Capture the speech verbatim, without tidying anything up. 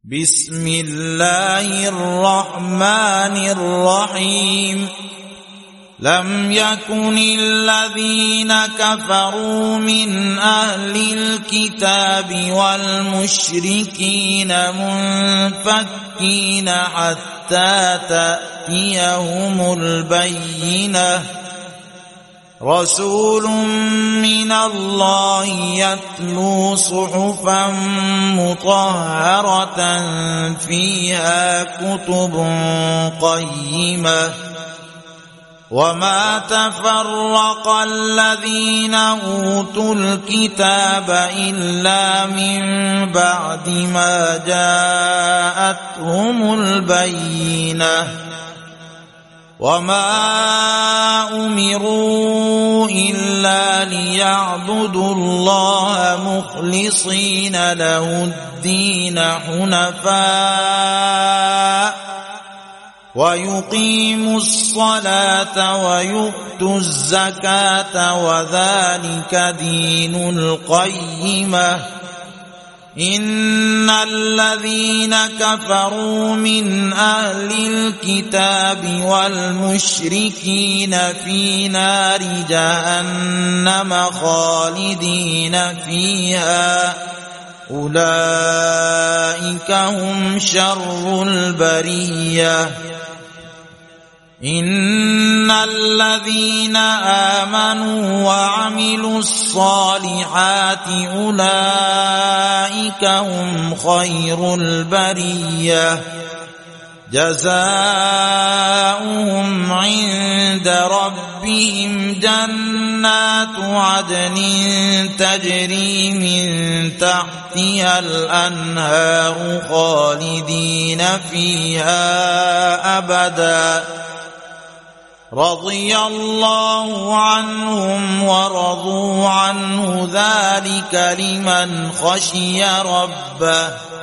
بسم الله الرحمن الرحيم لم يكن الذين كفروا من أهل الكتاب والمشركين منفكين حتى تأتيهم البينة رسول من الله يتلو صحفا مطهرة فيها كتب قيمة وما تفرق الذين أوتوا الكتاب إلا من بعد ما جاءتهم البينة وما أمروا إلا ليعبدوا الله مخلصين له الدين حنفاء ويقيموا الصلاة ويؤتوا الزكاة وذلك دين القيمة إن الذين كفروا من أهل الكتاب والمشركين في نار جهنم خالدين فيها أولئك هم شر البرية إن الذين آمنوا وعملوا الصالحات أولئك هم خير البرية جزاؤهم عند ربهم جنات عدن تجري من تحتها الأنهار خالدين فيها أبدا رضي الله عنهم ورضوا عنه ذلك لمن خشي ربه